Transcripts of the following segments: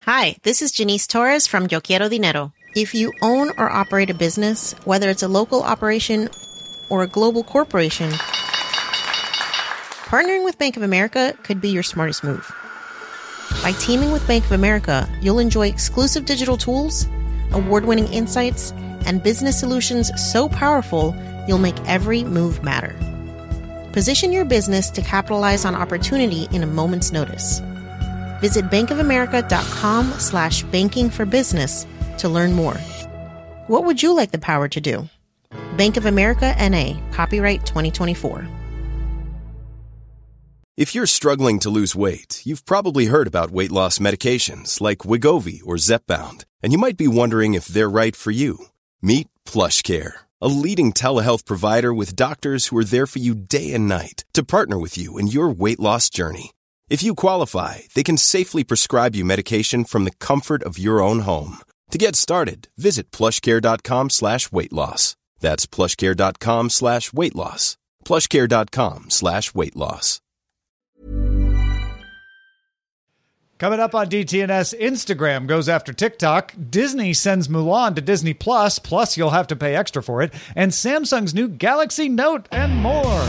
Hi, this is Janice Torres from Yo Quiero Dinero. If you own or operate a business, whether it's a local operation or a global corporation, partnering with Bank of America could be your smartest move. By teaming with Bank of America, you'll enjoy exclusive digital tools, award-winning insights, and business solutions so powerful, you'll make every move matter. Position your business to capitalize on opportunity in a moment's notice. Visit bankofamerica.com/bankingforbusiness to learn more. What would you like the power to do? Bank of America N.A., copyright 2024. If you're struggling to lose weight, you've probably heard about weight loss medications like Wegovy or Zepbound, and you might be wondering if they're right for you. Meet PlushCare, a leading telehealth provider with doctors who are there for you day and night to partner with you in your weight loss journey. If you qualify, they can safely prescribe you medication from the comfort of your own home. To get started, visit plushcare.com/weight loss. That's plushcare.com/weight loss. plushcare.com/weight loss. Coming up on DTNS, Instagram goes after TikTok, Disney sends Mulan to Disney+, plus you'll have to pay extra for it, and Samsung's new Galaxy Note, and more.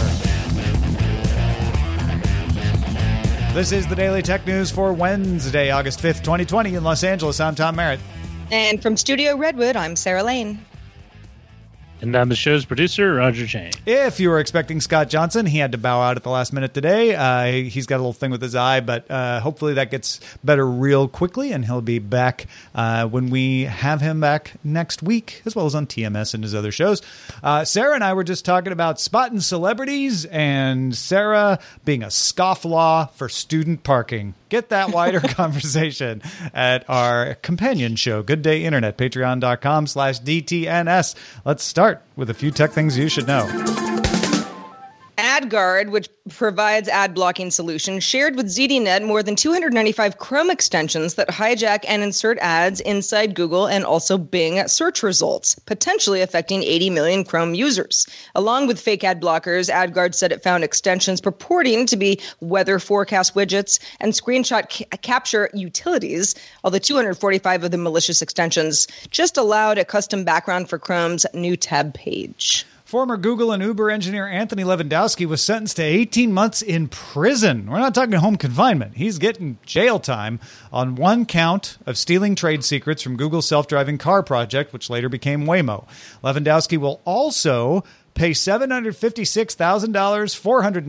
This is the Daily Tech News for Wednesday, August 5th, 2020 in Los Angeles. I'm Tom Merritt. And from Studio Redwood, I'm Sarah Lane. And I'm the show's producer, Roger Chang. If you were expecting Scott Johnson, he had to bow out at the last minute today. He's got a little thing with his eye, but hopefully that gets better real quickly, and he'll be back when we have him back next week, as well as on TMS and his other shows. Sarah and I were just talking about spotting celebrities, and Sarah being a scofflaw for student parking. Get that wider conversation at our companion show, Good Day Internet, patreon.com/DTNS. Let's start with a few tech things you should know. AdGuard, which provides ad blocking solutions, shared with ZDNet more than 295 Chrome extensions that hijack and insert ads inside Google and also Bing search results, potentially affecting 80 million Chrome users. Along with fake ad blockers, AdGuard said it found extensions purporting to be weather forecast widgets and screenshot capture utilities, although 245 of the malicious extensions just allowed a custom background for Chrome's new tab page. Former Google and Uber engineer Anthony Levandowski was sentenced to 18 months in prison. We're not talking home confinement. He's getting jail time on one count of stealing trade secrets from Google's self-driving car project, which later became Waymo. Levandowski will also pay $756,000,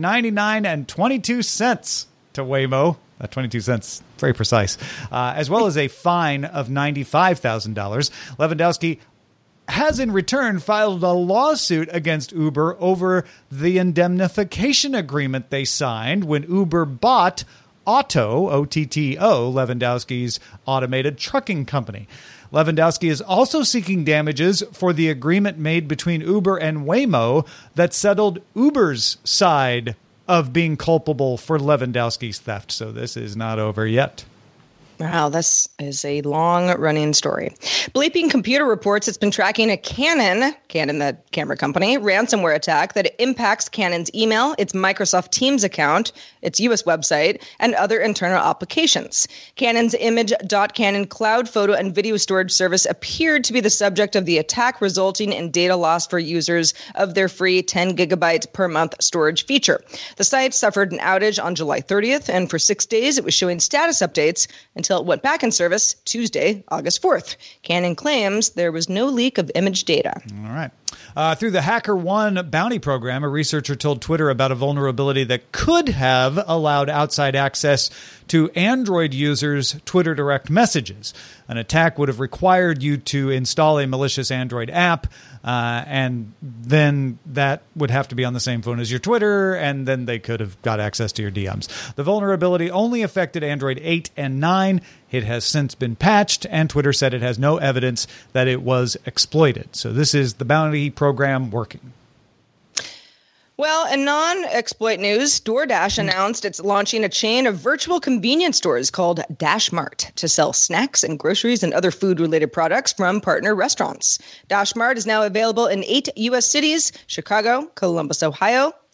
$499.22 to Waymo. 22 cents, very precise, as well as a fine of $95,000. Lewandowski has in return filed a lawsuit against Uber over the indemnification agreement they signed when Uber bought Otto, O-T-T-O, Lewandowski's automated trucking company. Lewandowski is also seeking damages for the agreement made between Uber and Waymo that settled Uber's side of being culpable for Lewandowski's theft. So this is not over yet. Wow, this is a long-running story. Bleeping Computer reports it's been tracking a Canon, the camera company, ransomware attack that impacts Canon's email, its Microsoft Teams account, its U.S. website, and other internal applications. Canon's Image.Canon cloud photo and video storage service appeared to be the subject of the attack, resulting in data loss for users of their free 10 gigabyte per month storage feature. The site suffered an outage on July 30th, and for 6 days it was showing status updates until it went back in service Tuesday, August 4th. Canon claims there was no leak of image data. All right. Through the HackerOne bounty program, a researcher told Twitter about a vulnerability that could have allowed outside access to Android users' Twitter direct messages. An attack would have required you to install a malicious Android app, and then that would have to be on the same phone as your Twitter, and then they could have got access to your DMs. The vulnerability only affected Android 8 and 9. It has since been patched, and Twitter said it has no evidence that it was exploited. So this is the bounty program working. Well, in non-exploit news, DoorDash announced it's launching a chain of virtual convenience stores called DashMart to sell snacks and groceries and other food-related products from partner restaurants. DashMart is now available in 8 U.S. cities: Chicago, Columbus, Ohio,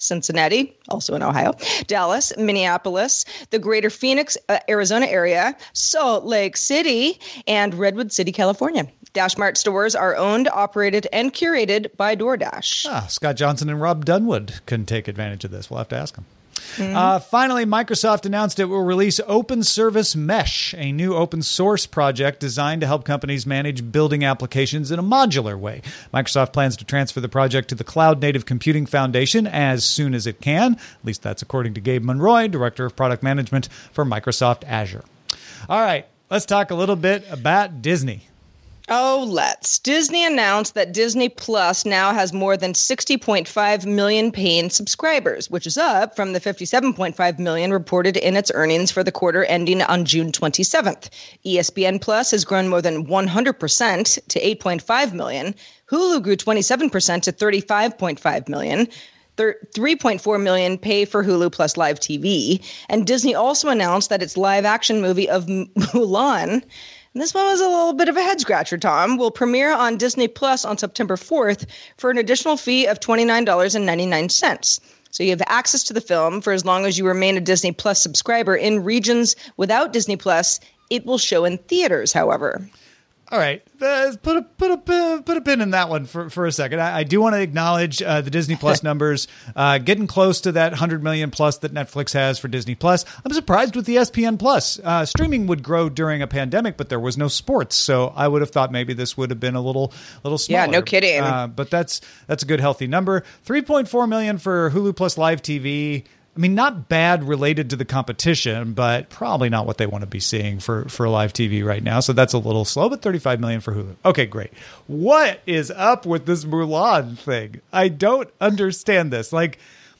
Cincinnati, also in Ohio, Dallas, Minneapolis, the greater Phoenix, Arizona area, Salt Lake City, and Redwood City, California. Dash Mart stores are owned, operated, and curated by DoorDash. Scott Johnson and Rob Dunwood can take advantage of this. We'll have to ask them. Finally, Microsoft announced it will release Open Service Mesh, a new open source project designed to help companies manage building applications in a modular way. Microsoft plans to transfer the project to the Cloud Native Computing Foundation as soon as it can. At least that's according to Gabe Monroy, Director of Product Management for Microsoft Azure. All right, let's talk a little bit about Disney. Oh, let's. Disney announced that Disney Plus now has more than 60.5 million paying subscribers, which is up from the 57.5 million reported in its earnings for the quarter ending on June 27th. ESPN Plus has grown more than 100% to 8.5 million. Hulu grew 27% to 35.5 million. 3.4 million pay for Hulu Plus Live TV. And Disney also announced that its live-action movie of Mulan, and this one was a little bit of a head-scratcher, Tom, will premiere on Disney Plus on September 4th for an additional fee of $29.99. So you have access to the film for as long as you remain a Disney Plus subscriber. In regions without Disney Plus, it will show in theaters, however. All right, put a pin in that one for a second. I do want to acknowledge the Disney Plus numbers, getting close to that 100 million plus that Netflix has for Disney Plus. I'm surprised with the ESPN Plus. Streaming would grow during a pandemic, but there was no sports, so I would have thought maybe this would have been a little smaller. Yeah, no kidding. But that's a good healthy number. 3.4 million for Hulu Plus Live TV. I mean, not bad related to the competition, but probably not what they want to be seeing for live TV right now. So that's a little slow, but 35 million for Hulu. Okay, great. What is up with this Mulan thing? I don't understand this. Like,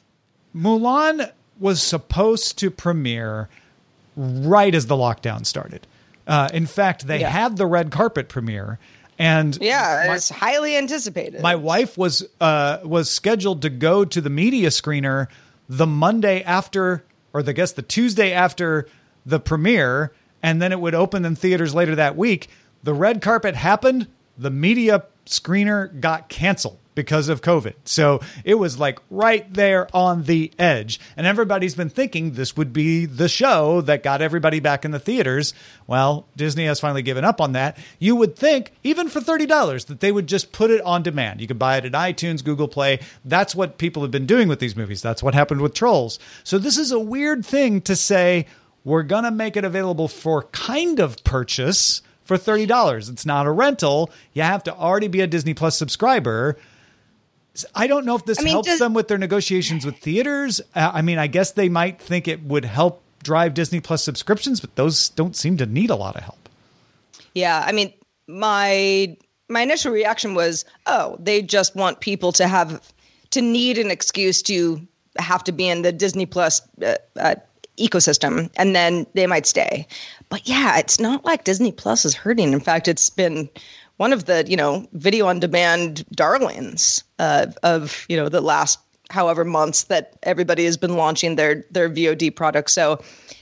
Mulan was supposed to premiere right as the lockdown started. In fact, they had the red carpet premiere. And it's highly anticipated. My wife was scheduled to go to the media screener the Monday after, or the Tuesday after the premiere, and then it would open in theaters later that week. The red carpet happened. The media screener got canceled because of COVID. So it was like right there on the edge. And everybody's been thinking this would be the show that got everybody back in the theaters. Well, Disney has finally given up on that. You would think, even for $30, that they would just put it on demand. You could buy it at iTunes, Google Play. That's what people have been doing with these movies. That's what happened with Trolls. So this is a weird thing to say, we're going to make it available for kind of purchase for $30. It's not a rental. You have to already be a Disney Plus subscriber. I don't know if this helps them with their negotiations with theaters. I guess they might think it would help drive Disney Plus subscriptions, but those don't seem to need a lot of help. Yeah, I mean, my initial reaction was, they just want people to need an excuse to have to be in the Disney Plus ecosystem, and then they might stay. But yeah, it's not like Disney Plus is hurting. In fact, it's been one of the, video on demand darlings of the last however months that everybody has been launching their VOD products. So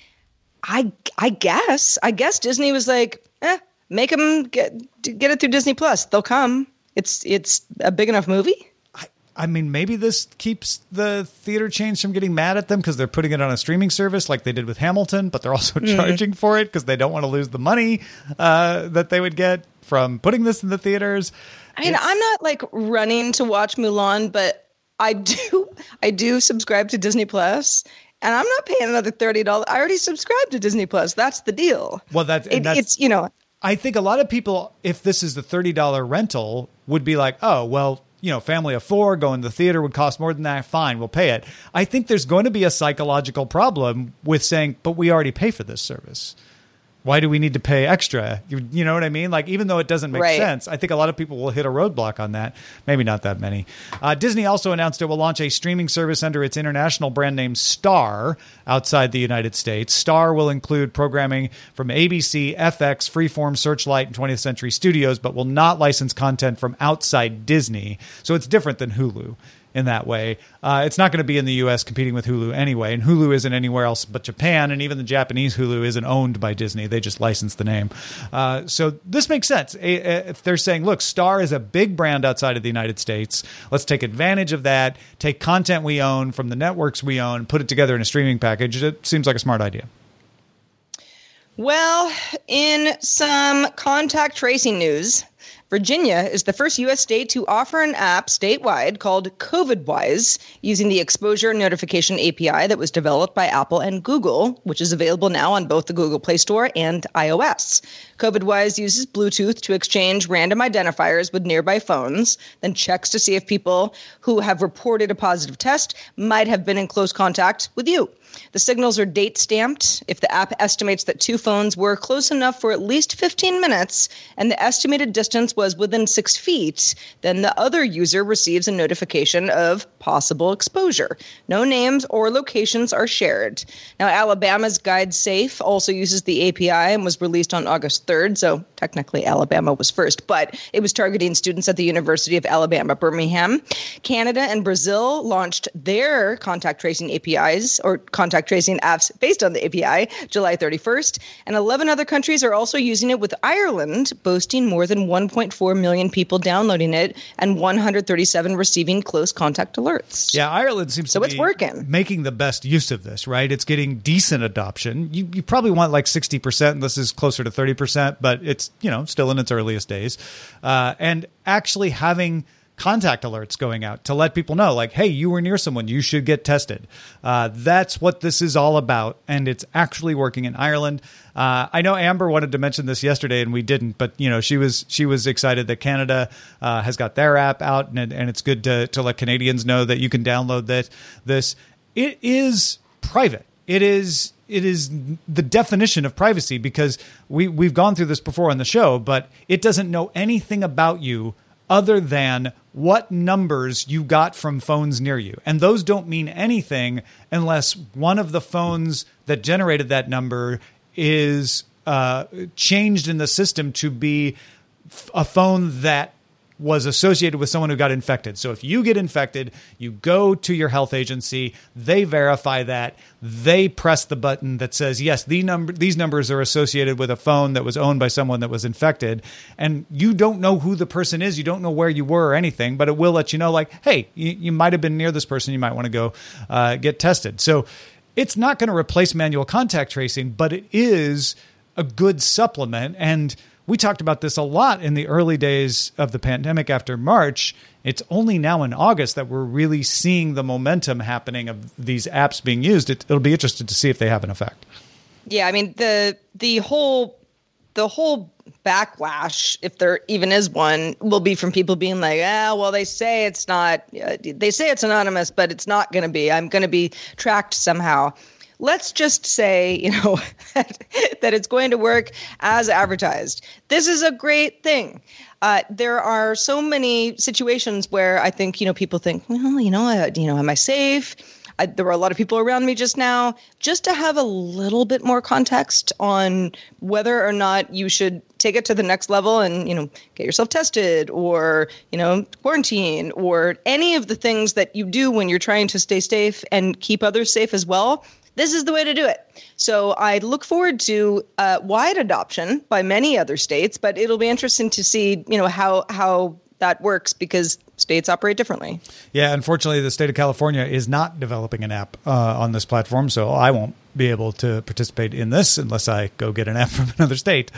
I guess Disney was like, make them get it through Disney Plus. They'll come. It's a big enough movie. I mean, maybe this keeps the theater chains from getting mad at them because they're putting it on a streaming service like they did with Hamilton, but they're also charging for it because they don't want to lose the money that they would get from putting this in the theaters. I mean, I'm not like running to watch Mulan, but I do subscribe to Disney Plus, and I'm not paying another $30. I already subscribed to Disney Plus. That's the deal. Well, it's I think a lot of people, if this is the $30 rental, would be like, oh, well, family of four going to the theater would cost more than that. Fine, we'll pay it. I think there's going to be a psychological problem with saying, but we already pay for this service. Why do we need to pay extra? You know what I mean? Like, even though it doesn't make sense, I think a lot of people will hit a roadblock on that. Maybe not that many. Disney also announced it will launch a streaming service under its international brand name Star outside the United States. Star will include programming from ABC, FX, Freeform, Searchlight, and 20th Century Studios, but will not license content from outside Disney. So it's different than Hulu. in that way. It's not going to be in the U.S. competing with Hulu anyway, and Hulu isn't anywhere else but Japan, and even the Japanese Hulu isn't owned by Disney. They just license the name. So this makes sense. If they're saying, look, Star is a big brand outside of the United States, let's take advantage of that, take content we own from the networks we own, put it together in a streaming package. It seems like a smart idea. Well, in some contact tracing news, Virginia is the first U.S. state to offer an app statewide called COVIDWise using the exposure notification API that was developed by Apple and Google, which is available now on both the Google Play Store and iOS. COVIDWise uses Bluetooth to exchange random identifiers with nearby phones, then checks to see if people who have reported a positive test might have been in close contact with you. The signals are date stamped. If the app estimates that two phones were close enough for at least 15 minutes and the estimated distance was within 6 feet, then the other user receives a notification of possible exposure. No names or locations are shared. Now, Alabama's Guide Safe also uses the API and was released on August 3rd, so technically Alabama was first, but it was targeting students at the University of Alabama, Birmingham. Canada and Brazil launched their contact tracing APIs, or contact tracing apps based on the API, July 31st, and 11 other countries are also using it, with Ireland boasting more than 1.4 million people downloading it and 137 receiving close contact alerts. Yeah, Ireland seems to be working. Making the best use of this, right? It's getting decent adoption. You probably want like 60%, and this is closer to 30%, but it's, still in its earliest days. And actually having contact alerts going out to let people know, like, hey, you were near someone, you should get tested. That's what this is all about, and it's actually working in Ireland. I know Amber wanted to mention this yesterday, and we didn't, but she was excited that Canada has got their app out, and it's good to let Canadians know that you can download this. It is private. It is the definition of privacy, because we've gone through this before on the show, but it doesn't know anything about you other than what numbers you got from phones near you. And those don't mean anything unless one of the phones that generated that number is changed in the system to be a phone that was associated with someone who got infected. So if you get infected, you go to your health agency, they verify that, they press the button that says, yes, these numbers are associated with a phone that was owned by someone that was infected. And you don't know who the person is, you don't know where you were or anything, but it will let you know, like, hey, you might have been near this person, you might want to go get tested. So it's not going to replace manual contact tracing, but it is a good supplement. And we talked about this a lot in the early days of the pandemic after March. It's only now in August that we're really seeing the momentum happening of these apps being used. It'll be interesting to see if they have an effect. Yeah, I mean, the whole backlash, if there even is one, will be from people being like, well, they say it's not. They say it's anonymous, but it's not going to be. I'm going to be tracked somehow. Let's just say, that it's going to work as advertised. This is a great thing. There are so many situations where I think, people think, well, am I safe? There were a lot of people around me just now. Just to have a little bit more context on whether or not you should take it to the next level and, get yourself tested or, quarantine or any of the things that you do when you're trying to stay safe and keep others safe as well. This is the way to do it. So I look forward to wide adoption by many other states, but it'll be interesting to see, how that works, because states operate differently. Yeah, unfortunately, the state of California is not developing an app on this platform, so I won't be able to participate in this unless I go get an app from another state.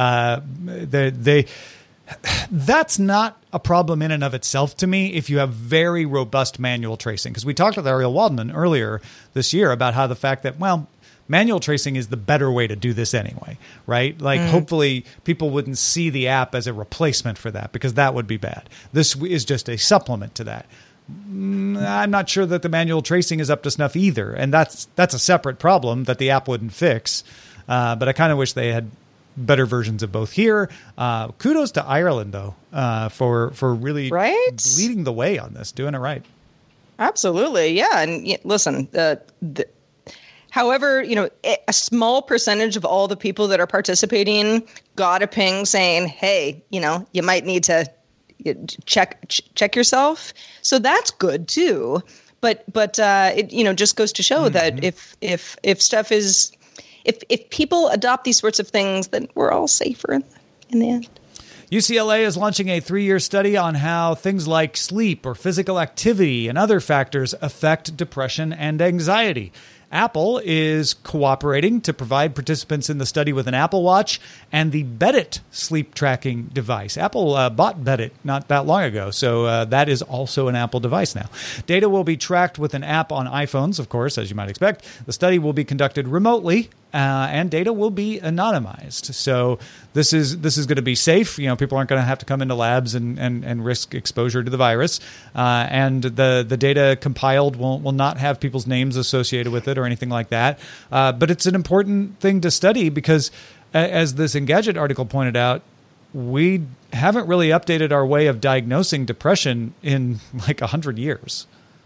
That's not a problem in and of itself to me if you have very robust manual tracing. Because we talked with Ariel Waldman earlier this year about how the fact that, manual tracing is the better way to do this anyway, right? Like, hopefully people wouldn't see the app as a replacement for that, because that would be bad. This is just a supplement to that. I'm not sure that the manual tracing is up to snuff either. And that's a separate problem that the app wouldn't fix. But I kind of wish they had better versions of both here. Kudos to Ireland, though, for really leading the way on this, doing it right. Absolutely. Yeah. And listen, however, a small percentage of all the people that are participating got a ping saying, hey, you might need to check yourself. So that's good too. But it just goes to show that if stuff is if people adopt these sorts of things, then we're all safer in the end. UCLA is launching a 3-year study on how things like sleep or physical activity and other factors affect depression and anxiety. Apple is cooperating to provide participants in the study with an Apple Watch and the Beddit sleep tracking device. Apple bought Beddit not that long ago, so that is also an Apple device now. Data will be tracked with an app on iPhones, of course, as you might expect. The study will be conducted remotely, and data will be anonymized. So this is going to be safe. People aren't going to have to come into labs and risk exposure to the virus. And the data compiled will not have people's names associated with it or anything like that. But it's an important thing to study because, as this Engadget article pointed out, we haven't really updated our way of diagnosing depression in like 100 years.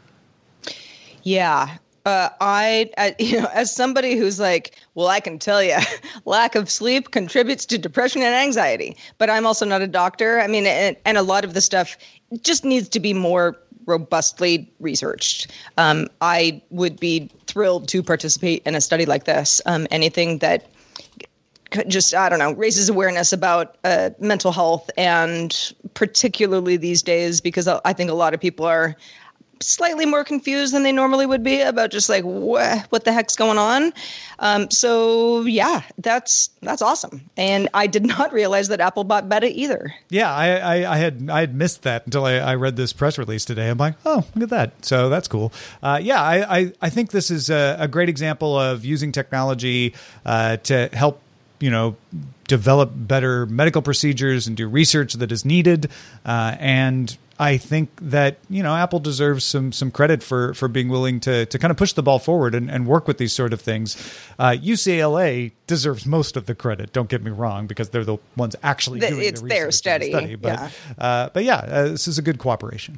Yeah. I as somebody who's like, well, I can tell you, lack of sleep contributes to depression and anxiety, but I'm also not a doctor. I mean, and a lot of the stuff just needs to be more robustly researched. I would be thrilled to participate in a study like this. Anything that just, I don't know, raises awareness about mental health, and particularly these days, because I think a lot of people are slightly more confused than they normally would be about just like what the heck's going on. So yeah, that's awesome. And I did not realize that Apple bought Beddit either. Yeah, I had missed that until I read this press release today. I'm like, oh, look at that. So that's cool. I think this is a great example of using technology to help develop better medical procedures and do research that is needed. And I think that, Apple deserves some credit for being willing to kind of push the ball forward and work with these sort of things. UCLA deserves most of the credit. Don't get me wrong, because they're the ones actually doing the research. It's their study. But this is a good cooperation.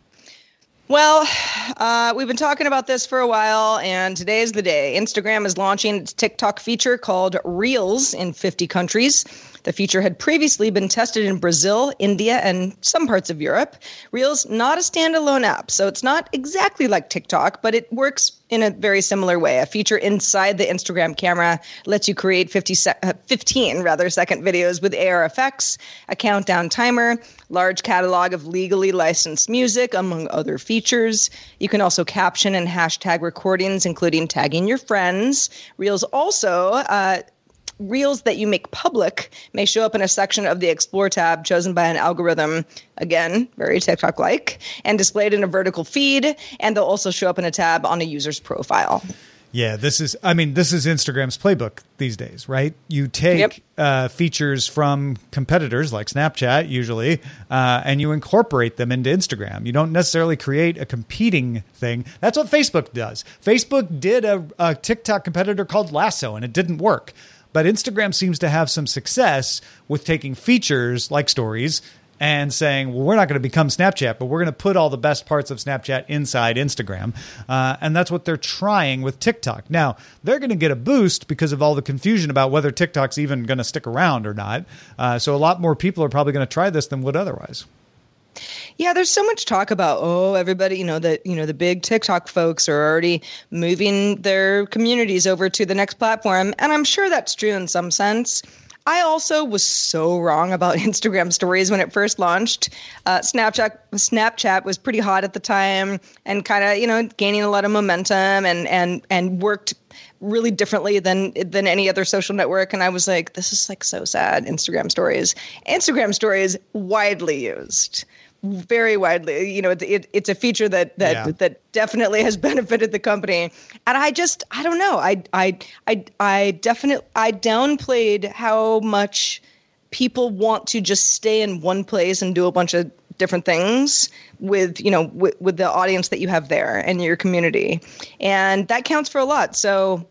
Well, we've been talking about this for a while, and today is the day. Instagram is launching its TikTok feature called Reels in 50 countries. The feature had previously been tested in Brazil, India, and some parts of Europe. Reels, not a standalone app, so it's not exactly like TikTok, but it works in a very similar way. A feature inside the Instagram camera lets you create 15 second videos with AR effects, a countdown timer, large catalog of legally licensed music, among other features. You can also caption and hashtag recordings, including tagging your friends. Reels that you make public may show up in a section of the Explore tab chosen by an algorithm, again, very TikTok-like, and displayed in a vertical feed, and they'll also show up in a tab on a user's profile. Yeah, this is Instagram's playbook these days, right? You take features from competitors like Snapchat, usually, and you incorporate them into Instagram. You don't necessarily create a competing thing. That's what Facebook does. Facebook did a TikTok competitor called Lasso, and it didn't work. But Instagram seems to have some success with taking features like stories and saying, well, we're not going to become Snapchat, but we're going to put all the best parts of Snapchat inside Instagram. And that's what they're trying with TikTok. Now, they're going to get a boost because of all the confusion about whether TikTok's even going to stick around or not. So a lot more people are probably going to try this than would otherwise. Yeah, there's so much talk about, everybody, the big TikTok folks are already moving their communities over to the next platform. And I'm sure that's true in some sense. I also was so wrong about Instagram stories when it first launched. Snapchat was pretty hot at the time and kind of, gaining a lot of momentum and worked really differently than any other social network. And I was like, this is like so sad. Instagram stories widely used. Very widely, it's a feature that definitely has benefited the company, and I don't know. I downplayed how much people want to just stay in one place and do a bunch of different things with the audience that you have there and your community, and that counts for a lot. So,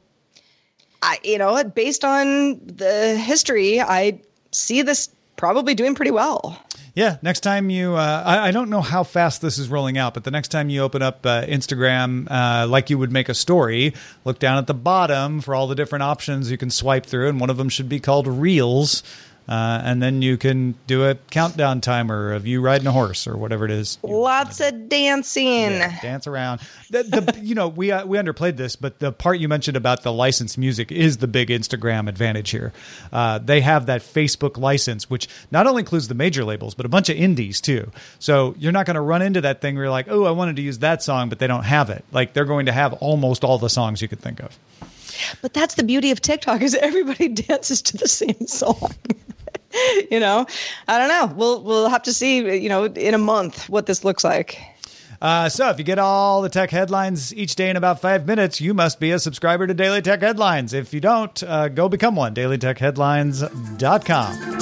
based on the history, I see this probably doing pretty well. Yeah, next time you, I don't know how fast this is rolling out, but the next time you open up Instagram, like you would make a story, look down at the bottom for all the different options you can swipe through, and one of them should be called Reels. And then you can do a countdown timer of you riding a horse or whatever it is. Lots of dancing. Yeah, dance around. We underplayed this, but the part you mentioned about the licensed music is the big Instagram advantage here. They have that Facebook license, which not only includes the major labels, but a bunch of indies too. So you're not going to run into that thing where you're like, oh, I wanted to use that song, but they don't have it. Like they're going to have almost all the songs you could think of. But that's the beauty of TikTok is everybody dances to the same song. I don't know. We'll have to see, in a month what this looks like. So if you get all the tech headlines each day in about 5 minutes, you must be a subscriber to Daily Tech Headlines. If you don't, go become one. DailyTechHeadlines.com.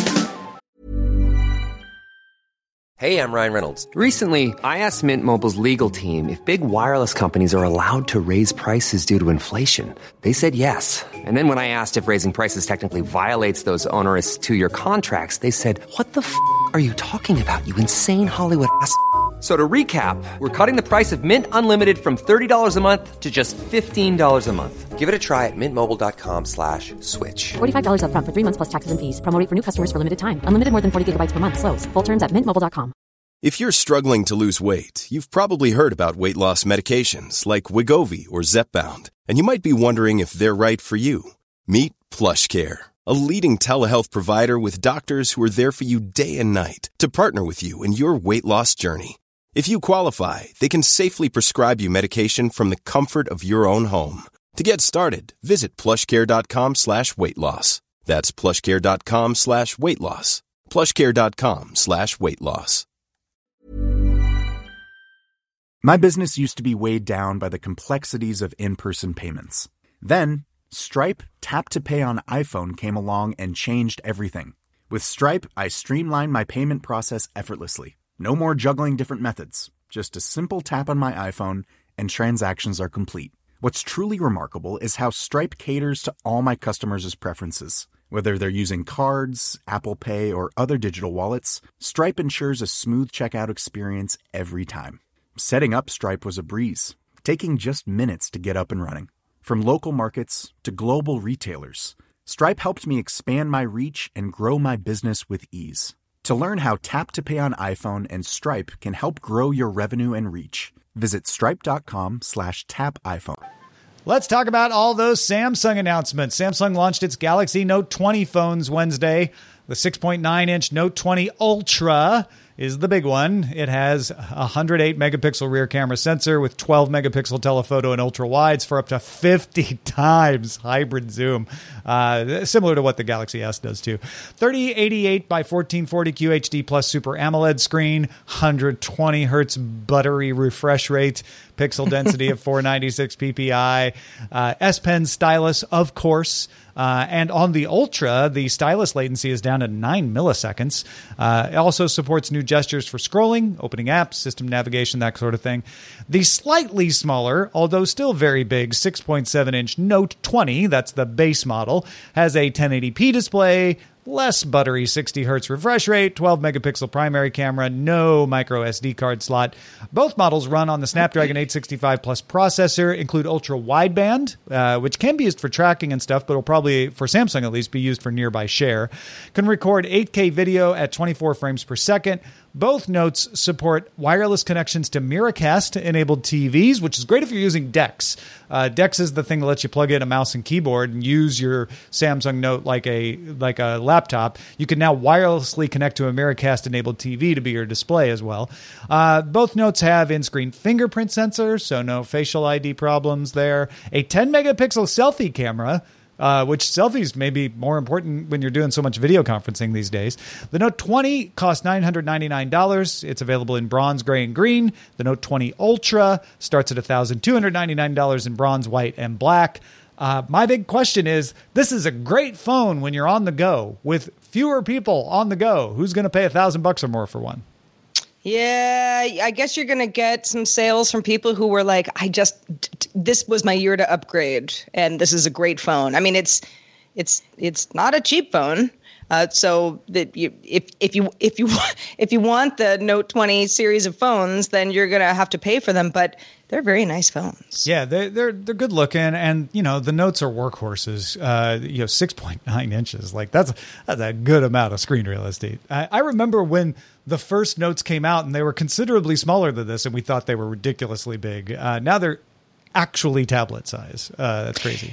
Hey, I'm Ryan Reynolds. Recently, I asked Mint Mobile's legal team if big wireless companies are allowed to raise prices due to inflation. They said yes. And then when I asked if raising prices technically violates those onerous two-year contracts, they said, what the f*** are you talking about, you insane Hollywood ass f- So to recap, we're cutting the price of Mint Unlimited from $30 a month to just $15 a month. Give it a try at mintmobile.com/switch. $45 up front for 3 months plus taxes and fees. Promo rate for new customers for limited time. Unlimited more than 40 gigabytes per month. Slows full terms at mintmobile.com. If you're struggling to lose weight, you've probably heard about weight loss medications like Wegovy or Zepbound, and you might be wondering if they're right for you. Meet PlushCare, a leading telehealth provider with doctors who are there for you day and night to partner with you in your weight loss journey. If you qualify, they can safely prescribe you medication from the comfort of your own home. To get started, visit plushcare.com/weightloss. That's plushcare.com/weightloss. plushcare.com/weightloss. My business used to be weighed down by the complexities of in-person payments. Then, Stripe Tap to Pay on iPhone came along and changed everything. With Stripe, I streamlined my payment process effortlessly. No more juggling different methods. Just a simple tap on my iPhone and transactions are complete. What's truly remarkable is how Stripe caters to all my customers' preferences. Whether they're using cards, Apple Pay, or other digital wallets, Stripe ensures a smooth checkout experience every time. Setting up Stripe was a breeze, taking just minutes to get up and running. From local markets to global retailers, Stripe helped me expand my reach and grow my business with ease. To learn how Tap to Pay on iPhone and Stripe can help grow your revenue and reach, visit stripe.com/tapiphone. Let's talk about all those Samsung announcements. Samsung launched its Galaxy Note 20 phones Wednesday. The 6.9-inch Note 20 Ultra is the big one. It has a 108 megapixel rear camera sensor with 12 megapixel telephoto and ultra wides for up to 50 times hybrid zoom, similar to what the Galaxy S does too. 3088 by 1440 QHD plus Super AMOLED screen, 120 hertz buttery refresh rate, pixel density of 496 ppi, S Pen stylus, of course. And on the Ultra, the stylus latency is down to 9 milliseconds. It also supports new gestures for scrolling, opening apps, system navigation, that sort of thing. The slightly smaller, although still very big, 6.7-inch Note 20, that's the base model, has a 1080p display, less buttery 60 hertz refresh rate, 12 megapixel primary camera, no micro SD card slot. Both models run on the Snapdragon 865 Plus processor, include ultra wideband, which can be used for tracking and stuff, but will probably, for Samsung at least, be used for nearby share. Can record 8K video at 24 frames per second. Both Notes support wireless connections to Miracast-enabled TVs, which is great if you're using DeX. DeX is the thing that lets you plug in a mouse and keyboard and use your Samsung Note like a laptop. You can now wirelessly connect to a Miracast-enabled TV to be your display as well. Both Notes have in-screen fingerprint sensors, so no facial ID problems there. A 10-megapixel selfie camera, which selfies may be more important when you're doing so much video conferencing these days. The Note 20 costs $999. It's available in bronze, gray, and green. The Note 20 Ultra starts at $1,299 in bronze, white, and black. My big question is, this is a great phone when you're on the go with fewer people on the go. Who's going to pay $1,000 or more for one? Yeah, I guess you're going to get some sales from people who were like, this was my year to upgrade, and this is a great phone. I mean, it's not a cheap phone, So that if you want the Note 20 series of phones, then you're going to have to pay for them. But they're very nice phones. Yeah, they're good looking, and the Notes are workhorses. 6.9 inches, like that's a good amount of screen real estate. I remember when the first Notes came out, and they were considerably smaller than this, and we thought they were ridiculously big. Now they're actually tablet size. That's crazy.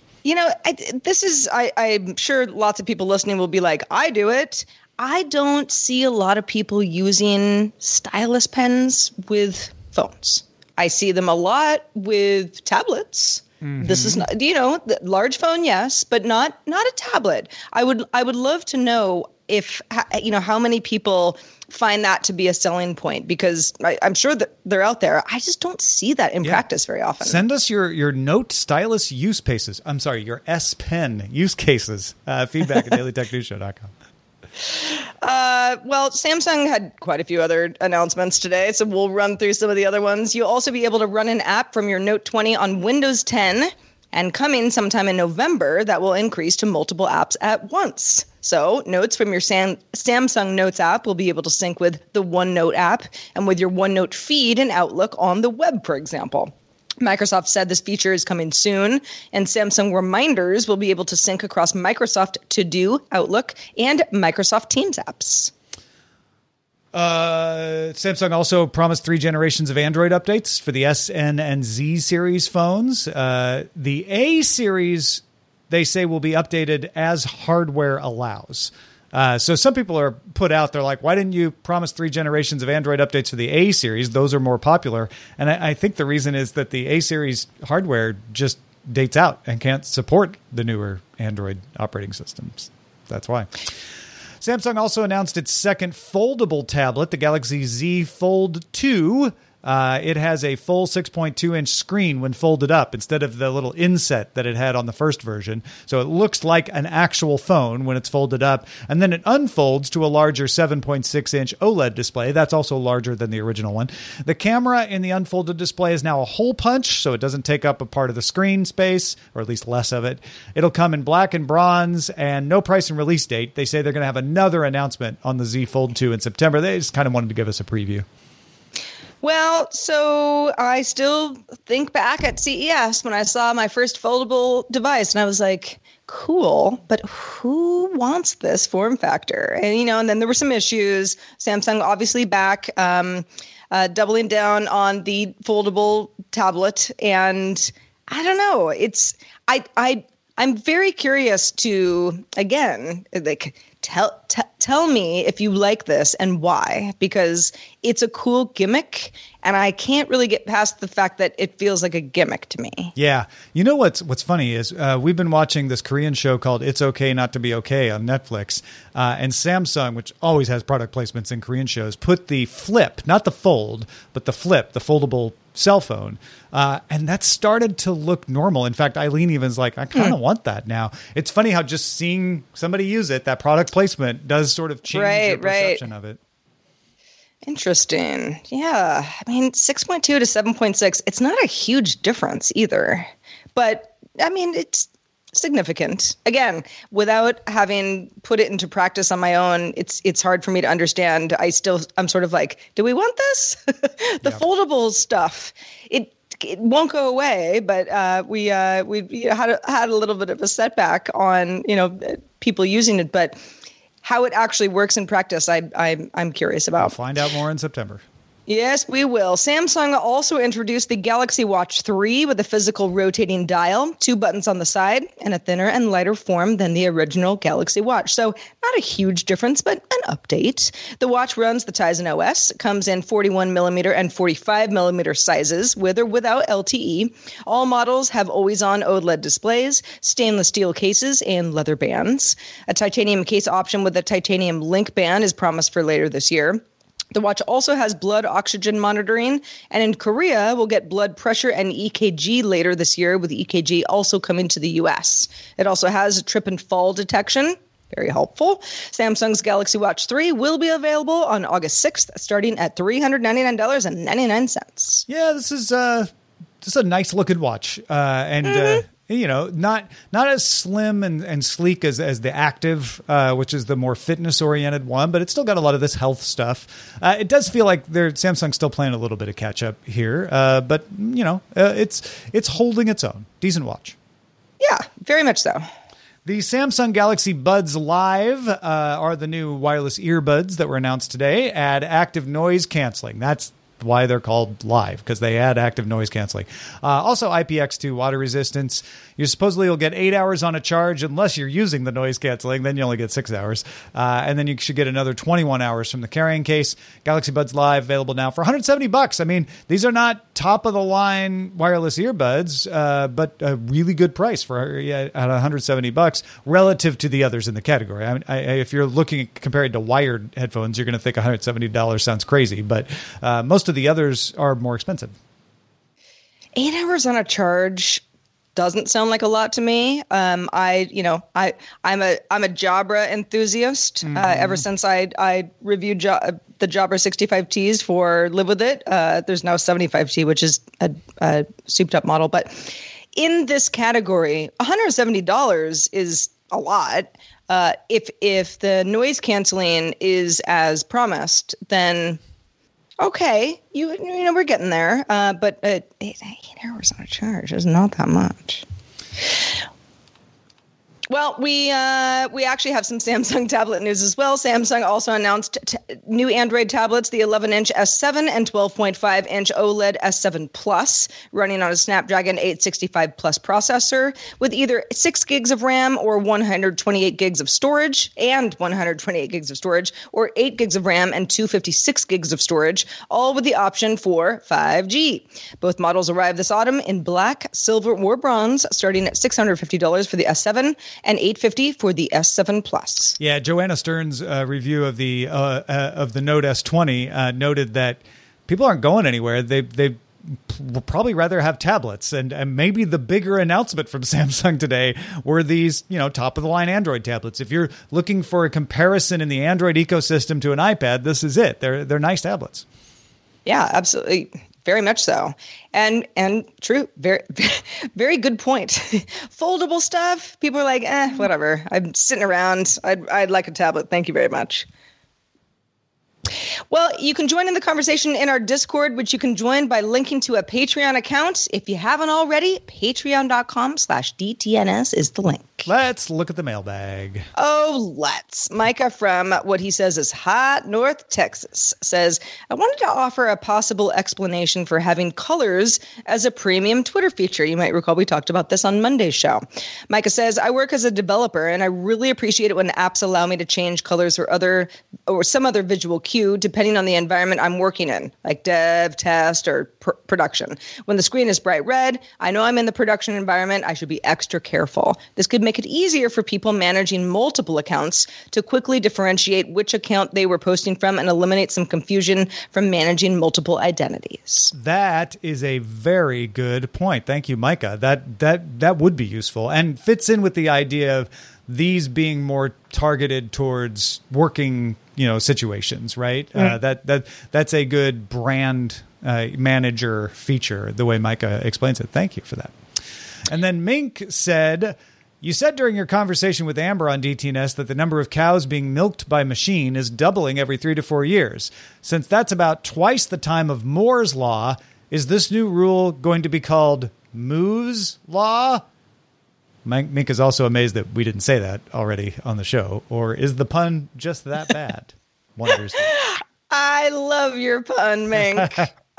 I'm sure lots of people listening will be like, I do it. I don't see a lot of people using stylus pens with phones. I see them a lot with tablets. Mm-hmm. This is not, the large phone, yes, but not a tablet. I would love to know how many people find that to be a selling point, because I'm sure that they're out there. I just don't see that in practice very often. Send us your Note stylus use cases. I'm sorry, your S Pen use cases. Feedback at dailytechnewsshow.com. Well, Samsung had quite a few other announcements today, so we'll run through some of the other ones. You'll also be able to run an app from your Note 20 on Windows 10, and coming sometime in November, that will increase to multiple apps at once. So notes from your Samsung Notes app will be able to sync with the OneNote app and with your OneNote feed and Outlook on the web, for example. Microsoft said this feature is coming soon, and Samsung Reminders will be able to sync across Microsoft To Do, Outlook, and Microsoft Teams apps. Samsung also promised 3 generations of Android updates for the S, N, and Z series phones. The A series, they say, will be updated as hardware allows. So some people are put out there like, why didn't you promise 3 generations of Android updates for the A series? Those are more popular. And I think the reason is that the A series hardware just dates out and can't support the newer Android operating systems. That's why. Samsung also announced its second foldable tablet, the Galaxy Z Fold 2. It has a full 6.2-inch screen when folded up instead of the little inset that it had on the first version. So it looks like an actual phone when it's folded up. And then it unfolds to a larger 7.6-inch OLED display. That's also larger than the original one. The camera in the unfolded display is now a hole punch, so it doesn't take up a part of the screen space, or at least less of it. It'll come in black and bronze, and no price and release date. They say they're going to have another announcement on the Z Fold 2 in September. They just kind of wanted to give us a preview. Well, so I still think back at CES when I saw my first foldable device, and I was like, cool, but who wants this form factor? And, and then there were some issues. Samsung obviously back, doubling down on the foldable tablet. And I don't know, I'm very curious to, again, tell me if you like this and why, because it's a cool gimmick, and I can't really get past the fact that it feels like a gimmick to me. Yeah. You know what's funny is we've been watching this Korean show called It's Okay Not to Be Okay on Netflix, and Samsung, which always has product placements in Korean shows, put the Flip, not the Fold, but the Flip, the foldable cell phone, and that started to look normal. In fact, Eileen even's like, I kind of want that now. It's funny how just seeing somebody use it, that product placement, does sort of change your perception of it. Interesting. Yeah. I mean, 6.2 to 7.6, it's not a huge difference either. But, I mean, it's significant. Again, without having put it into practice on my own, it's hard for me to understand. I'm sort of like, do we want this? Foldable stuff. It won't go away, but we had a little bit of a setback on people using it, but how it actually works in practice, I'm curious about. We'll find out more in September. Yes, we will. Samsung also introduced the Galaxy Watch 3 with a physical rotating dial, 2 buttons on the side, and a thinner and lighter form than the original Galaxy Watch. So not a huge difference, but an update. The watch runs the Tizen OS, comes in 41mm and 45mm sizes, with or without LTE. All models have always-on OLED displays, stainless steel cases, and leather bands. A titanium case option with a titanium link band is promised for later this year. The watch also has blood oxygen monitoring, and in Korea, we'll get blood pressure and EKG later this year, with EKG also coming to the U.S. It also has trip and fall detection. Very helpful. Samsung's Galaxy Watch 3 will be available on August 6th, starting at $399.99. Yeah, this is a nice looking watch, and not as slim and sleek as the Active, which is the more fitness oriented one, but it's still got a lot of this health stuff. It does feel like Samsung's still playing a little bit of catch up here, but it's holding its own. Decent watch. Yeah, very much so. The Samsung Galaxy Buds Live are the new wireless earbuds that were announced today. Add active noise canceling. That's why they're called live, because they add active noise canceling. Also IPX2 water resistance. You supposedly will get 8 hours on a charge unless you're using the noise canceling. Then you only get 6 hours. And then you should get another 21 hours from the carrying case. Galaxy Buds Live available now for $170. I mean, these are not top of the line wireless earbuds, but a really good price for at $170 relative to the others in the category. I mean, if you're looking compared to wired headphones, you're going to think $170 sounds crazy, but most of the others are more expensive. 8 hours on a charge doesn't sound like a lot to me. I'm a Jabra enthusiast. Ever since I reviewed the Jabra 65Ts for Live With It, there's now 75T, which is a souped up model. But in this category, $170 is a lot. If the noise canceling is as promised, then okay, we're getting there. But 8 hours on a charge is not that much. Well, we actually have some Samsung tablet news as well. Samsung also announced new Android tablets, the 11-inch S7 and 12.5-inch OLED S7 Plus, running on a Snapdragon 865 Plus processor with either 6 gigs of RAM or 128 gigs of storage, or 8 gigs of RAM and 256 gigs of storage, all with the option for 5G. Both models arrive this autumn in black, silver, or bronze, starting at $650 for the S7 and $850 for the S7 Plus. Yeah, Joanna Stern's review of the Note S20 noted that people aren't going anywhere. They will probably rather have tablets, and maybe the bigger announcement from Samsung today were these top of the line Android tablets. If you're looking for a comparison in the Android ecosystem to an iPad, this is it. They're nice tablets. Yeah, absolutely. Very much so. And true. Very, very good point. Foldable stuff. People are like, whatever. I'm sitting around. I'd like a tablet. Thank you very much. Well, you can join in the conversation in our Discord, which you can join by linking to a Patreon account. If you haven't already, patreon.com/DTNS is the link. Let's look at the mailbag. Oh, let's. Micah from what he says is hot North Texas says, I wanted to offer a possible explanation for having colors as a premium Twitter feature. You might recall we talked about this on Monday's show. Micah says, I work as a developer and I really appreciate it when apps allow me to change colors or some other visual cue depending on the environment I'm working in, like dev, test, or production. When the screen is bright red, I know I'm in the production environment. I should be extra careful. This could make it easier for people managing multiple accounts to quickly differentiate which account they were posting from and eliminate some confusion from managing multiple identities. That is a very good point. Thank you, Micah. That would be useful and fits in with the idea of these being more targeted towards working situations, right? That's a good brand manager feature, the way Micah explains it. Thank you for that. And then Mink said, you said during your conversation with Amber on DTNS that the number of cows being milked by machine is doubling every 3 to 4 years. Since that's about twice the time of Moore's Law, is this new rule going to be called Moo's Law? Mink is also amazed that we didn't say that already on the show. Or is the pun just that bad? Wonders. I love your pun, Mink.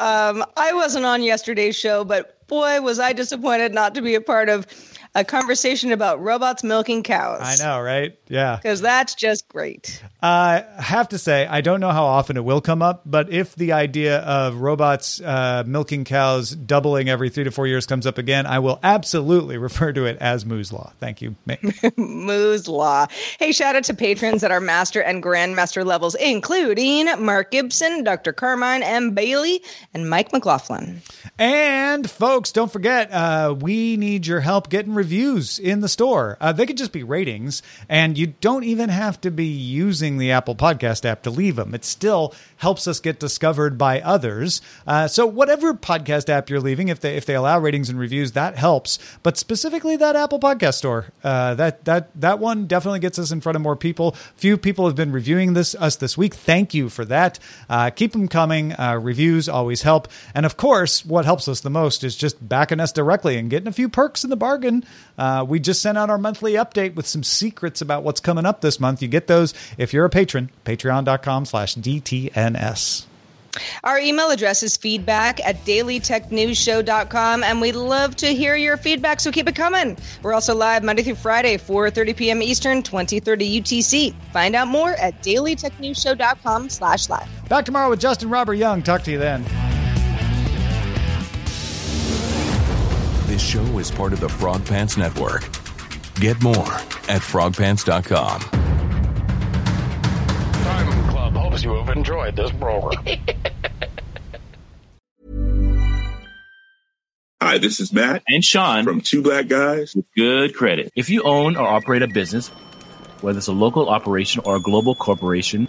I wasn't on yesterday's show, but boy, was I disappointed not to be a part of a conversation about robots milking cows. I know, right? Yeah. Because that's just great. I have to say, I don't know how often it will come up, but if the idea of robots milking cows doubling every 3 to 4 years comes up again, I will absolutely refer to it as Moo's Law. Thank you, Mick. Moo's Law. Hey, shout out to patrons at our master and grandmaster levels, including Mark Gibson, Dr. Carmine M. Bailey, and Mike McLaughlin. And folks, don't forget, we need your help getting reviews in the store. They could just be ratings, and you don't even have to be using the Apple Podcast app to leave them. It still helps us get discovered by others. So whatever podcast app you're leaving, if they allow ratings and reviews, that helps. But specifically that Apple Podcast Store, that one definitely gets us in front of more people. Few people have been reviewing us this week. Thank you for that. Keep them coming. Reviews always help. And of course, what helps us the most is just backing us directly and getting a few perks in the bargain. We just sent out our monthly update with some secrets about what's coming up this month. You get those if you're a patron, patreon.com/DTNS. Our email address is feedback@dailytechnewsshow.com, and we'd love to hear your feedback, so keep it coming. We're also live Monday through Friday, 4:30 p.m. Eastern, 2030 UTC. Find out more at dailytechnewsshow.com/live. Back tomorrow with Justin Robert Young. Talk to you then. This show is part of the Frog Pants Network. Get more at frogpants.com. Diamond Club hopes you have enjoyed this program. Hi, this is Matt and Sean from Two Black Guys with Good Credit. If you own or operate a business, whether it's a local operation or a global corporation,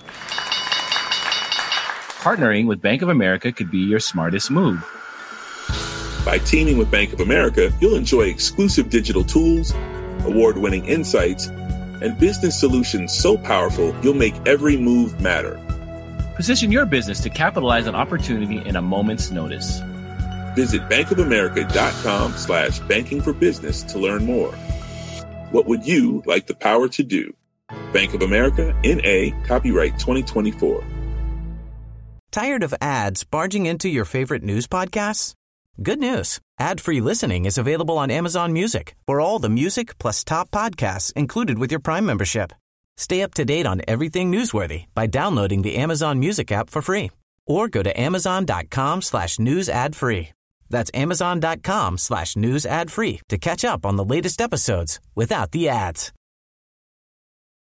partnering with Bank of America could be your smartest move. By teaming with Bank of America, you'll enjoy exclusive digital tools, award-winning insights, and business solutions so powerful you'll make every move matter. Position your business to capitalize on opportunity in a moment's notice. Visit bankofamerica.com/banking for business to learn more. What would you like the power to do? Bank of America, N.A., copyright 2024. Tired of ads barging into your favorite news podcasts? Good news. Ad-free listening is available on Amazon Music for all the music plus top podcasts included with your Prime membership. Stay up to date on everything newsworthy by downloading the Amazon Music app for free or go to amazon.com/news ad free. That's amazon.com/news ad free to catch up on the latest episodes without the ads.